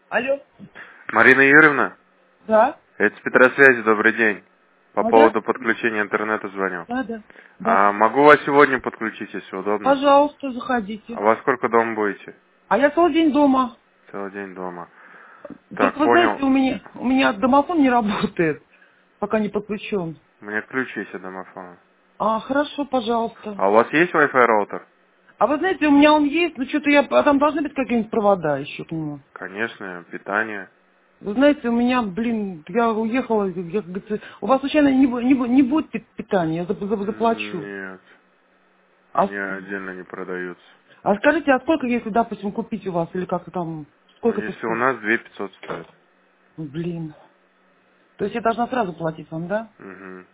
Алло. Марина Юрьевна, Да. это с Петросвязи, добрый день. По Да. поводу подключения интернета звоню. Да, да. Да. Могу вас сегодня подключить, если удобно? Пожалуйста, А заходите. во сколько дома будете? А я целый день дома. Целый день дома. Только Так, вы знаете, понял. у меня домофон не работает, пока не подключен. У меня ключ есть от домофона. А, хорошо, пожалуйста. А у вас есть Wi-Fi роутер? А вы знаете, у меня он есть, но что-то а там должны быть какие-нибудь провода еще к нему. Конечно, питание. Вы знаете, у меня, я уехала, как говорится, у вас случайно не будет питания, я заплачу. Нет, А, они отдельно не продаются. а скажите, а сколько, если, допустим, купить у вас, или как-то там, Ну, сколько это если у стоит? нас 2500 стоит. Блин. То есть я должна сразу платить вам, да? Угу.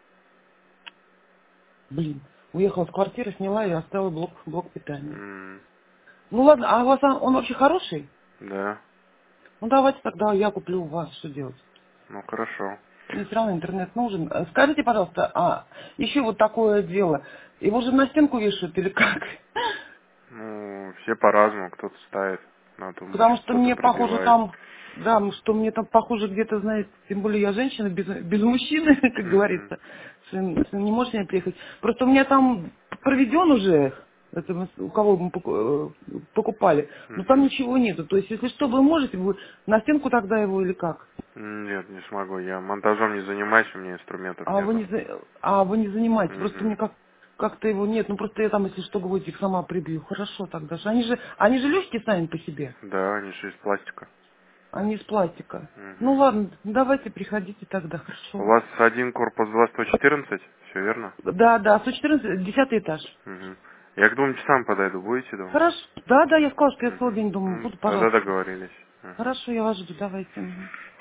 Блин. Уехала с квартиры, сняла и оставила блок питания. М, Ну ладно, а у вас он вообще хороший? Да, Ну давайте тогда я куплю у вас, что делать? ну хорошо. Мне все равно интернет нужен. Скажите, пожалуйста, еще вот такое дело. Его же на стенку вешают или как? Ну, все по-разному, кто-то ставит на Потому тумбочку, что кто-то мне похоже продевает. там, да, что мне там похоже где-то, знаете, тем более я женщина без мужчины, как Угу. говорится. Сын не может меня приехать. Просто у меня там проведен уже, это у кого мы покупали, но там Угу. ничего нету. То есть, если что, вы можете, вы на стенку тогда его или как? Нет, не смогу. Я монтажом не занимаюсь, у меня инструментов нету. Вы не занимаетесь, просто мне Угу. как-то его нет. Ну просто я там, если что, говорите, их сама прибью. Хорошо тогда. Они же легкие сами по себе. Да, они же из пластика. Они из пластика. Ну Угу. ладно, давайте приходите тогда, У хорошо. вас один корпус 2114, все верно? Да, да, 114, 10 этаж. Угу. Я к 2 часам подойду, будете дома? Хорошо. Да, да, я сказала, что я целый Угу. день дома Ну, буду, тогда пожалуйста. договорились. Угу. Хорошо, я вас жду, давайте. Мгм.